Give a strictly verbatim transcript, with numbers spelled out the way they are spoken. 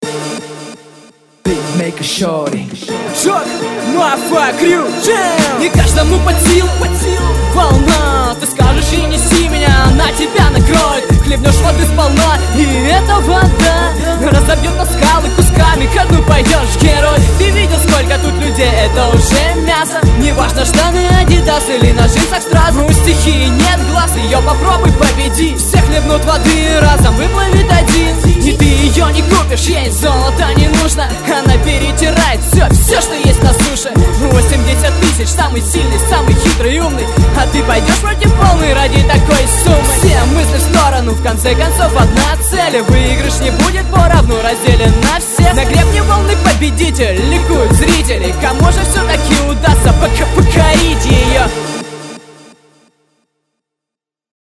Make a shorty. Шок, мафа, крю, джем. Не каждому под силу, под силу. Волна, ты скажешь и неси меня, она тебя накроет. Хлебнешь воды сполна, и эта вода разобьет на скалы кусками, ко дну пойдешь, герой. Ты видел, сколько тут людей, это уже мясо. Неважно, штаны, адидас или на джинсах страз. У стихии нет глаз, ее попробуй победи. Все хлебнут воды, разом выплывет один. И ты ее не купишь, ей золото не нужно. Она перетирает все, все, что есть на суше. Восемьдесят тысяч, самый сильный, самый хитрый и умный. А ты пойдешь против полной ради такой суммы. Все мысли в сторону, в конце концов одна цель. Выигрыш не будет поровну разделен на всех. На гребне волны победитель, ликуют зрители. Кому же все-таки удастся пока покорить ее?